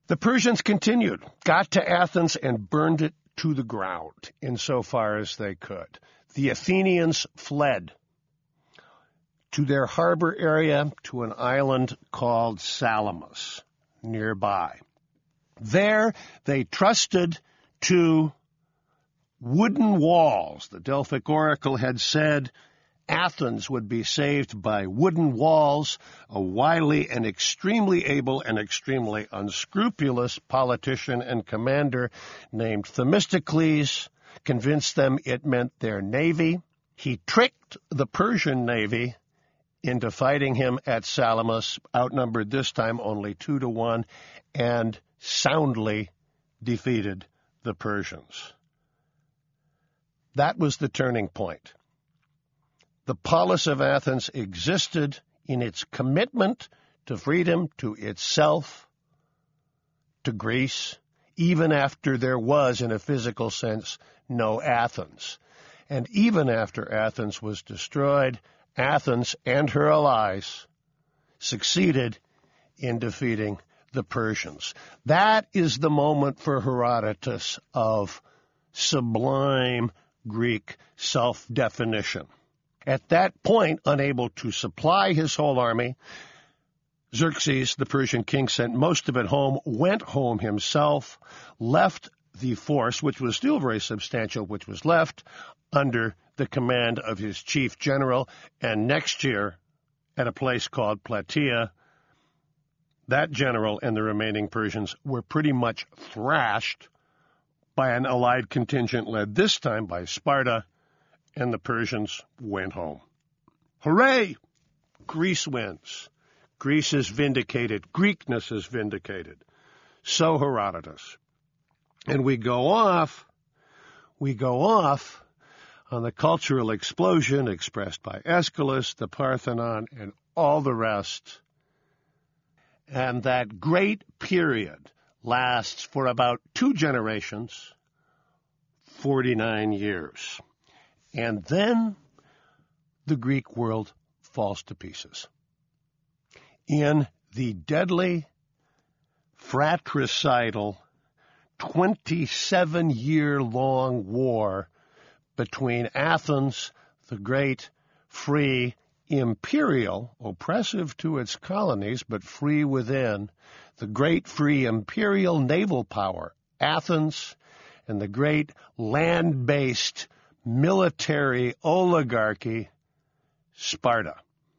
The Persians continued, got to Athens, and burned it to the ground insofar as they could. The Athenians fled to their harbor area, to an island called Salamis nearby. There they trusted to wooden walls. The Delphic oracle had said Athens would be saved by wooden walls. A wily and extremely able and extremely unscrupulous politician and commander named Themistocles convinced them it meant their navy. He tricked the Persian navy into fighting him at Salamis, outnumbered this time only 2-1, and soundly defeated the Persians. That was the turning point. The polis of Athens existed in its commitment to freedom, to itself, to Greece, even after there was, in a physical sense, no Athens. And even after Athens was destroyed, Athens and her allies succeeded in defeating the Persians. That is the moment for Herodotus of sublime Greek self-definition. At that point, unable to supply his whole army, Xerxes, the Persian king, sent most of it home, went home himself, left the force, which was still very substantial, which was left under the command of his chief general, and next year, at a place called Plataea, that general and the remaining Persians were pretty much thrashed by an allied contingent led this time by Sparta, and the Persians went home. Hooray! Greece wins. Greece is vindicated. Greekness is vindicated. So Herodotus. And we go off on the cultural explosion expressed by Aeschylus, the Parthenon, and all the rest. And that great period lasts for about 2 generations, 49 years. And then the Greek world falls to pieces. In the deadly, fratricidal, 27-year-long war between Athens, the great, free, imperial, oppressive to its colonies, but free within, the great, free, imperial naval power, Athens, and the great land-based military oligarchy, Sparta.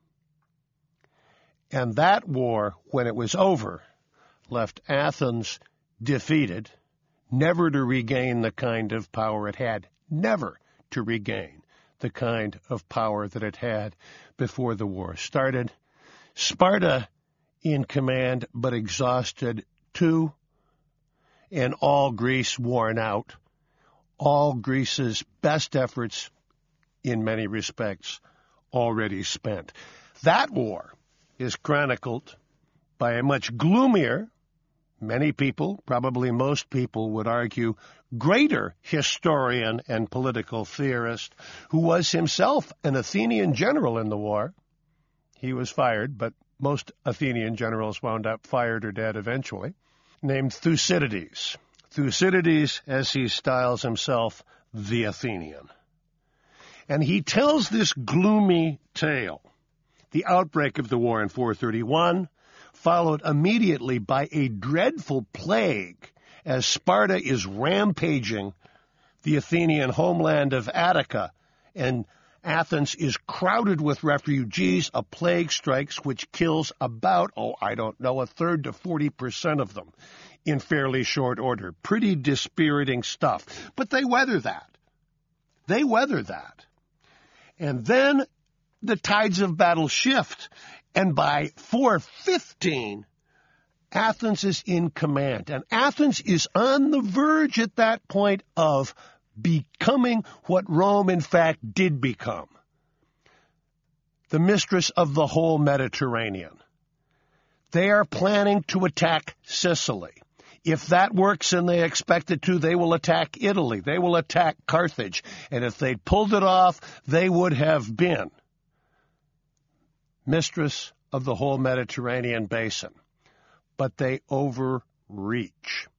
And that war, when it was over, left Athens defeated, never to regain the kind of power it had, never to regain the kind of power that it had before the war started. Sparta in command, but exhausted too, and all Greece worn out. All Greece's best efforts, in many respects, already spent. That war is chronicled by a much gloomier, many people, probably most people would argue, greater historian and political theorist who was himself an Athenian general in the war. He was fired, but most Athenian generals wound up fired or dead eventually, named Thucydides. Thucydides, as he styles himself, the Athenian. And he tells this gloomy tale. The outbreak of the war in 431, followed immediately by a dreadful plague as Sparta is rampaging the Athenian homeland of Attica, and Athens is crowded with refugees. A plague strikes which kills about, a third to 40% of them in fairly short order. Pretty dispiriting stuff. But they weather that. And then the tides of battle shift, and by 415, Athens is in command. And Athens is on the verge at that point of becoming what Rome, in fact, did become. The mistress of the whole Mediterranean. They are planning to attack Sicily. If that works and they expect it to, they will attack Italy. They will attack Carthage. And if they'd pulled it off, they would have been mistress of the whole Mediterranean basin. But they overreacted. reach.